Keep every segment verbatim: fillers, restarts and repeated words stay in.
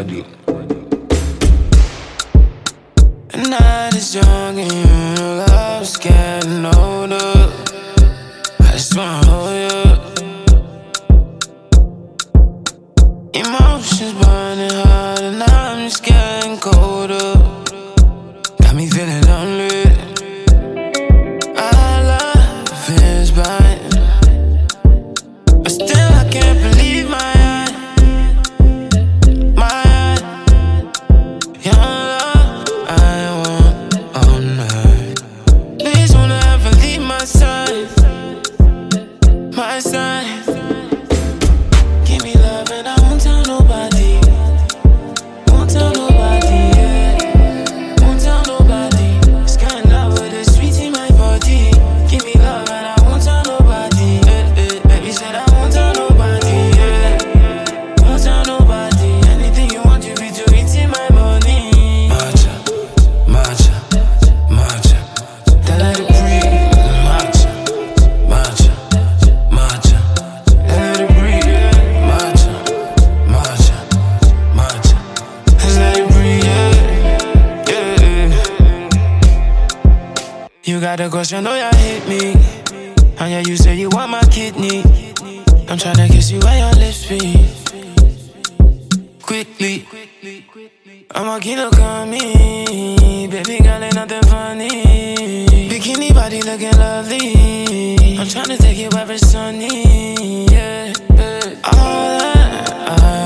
body. The night is young and your love's getting older. I just wanna hold you. Emotions burning hot and I'm just getting colder. Got me feeling lonely. Our love is blind, but still I can't believe my eyes. My eyes. Your love I want all night. Please don't ever leave my side. My side. Give me love and I won't tell nobody. Won't tell nobody, yeah. Won't tell nobody. This kind of love with a sweet in my body. Give me love and I won't tell nobody, eh, eh. Baby said I won't tell nobody, yeah. Won't tell nobody. Anything you want, you be to it in my money. Matcha, matcha, matcha. Then let it breathe. Matcha, matcha, matcha. Then let it breathe, yeah. Matcha, matcha, matcha. Then let it breathe, yeah, yeah. You got a question, oh, you hit me. And yeah, you say you want my kidney. I'm tryna kiss you where your lips be. Quickly, I'ma get look on me. Baby girl, ain't nothing funny. Bikini body looking lovely. I'm tryna take you where it's sunny. Yeah, yeah. All that I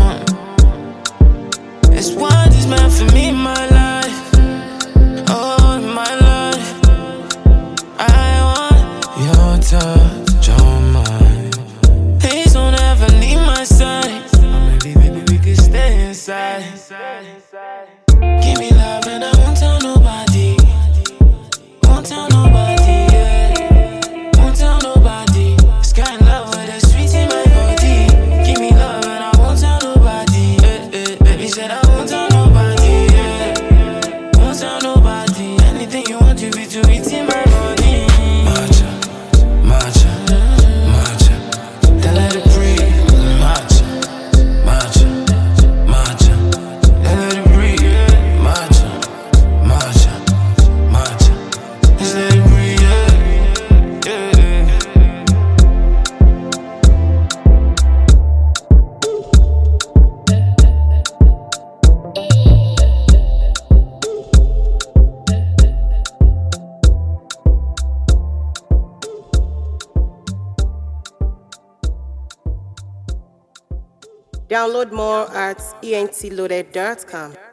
want is what is meant for me in my life. Oh, in my life. I want your touch on mine. Please don't ever leave my side. Or maybe, maybe we could stay inside. Give me love and I won't tell nobody. Won't tell nobody, yeah. Won't tell nobody. This kind of love with a sweet in my body. Give me love and I won't tell nobody, eh, eh. Baby said I won't tell nobody, yeah. Won't tell nobody. Anything you want, you be to it in my money. Matcha, matcha, matcha. Then let it breathe. Matcha, matcha, matcha. Then let it breathe, yeah. Matcha, matcha, matcha. Just let it breathe, yeah, yeah. Download more at e n t loaded dot com.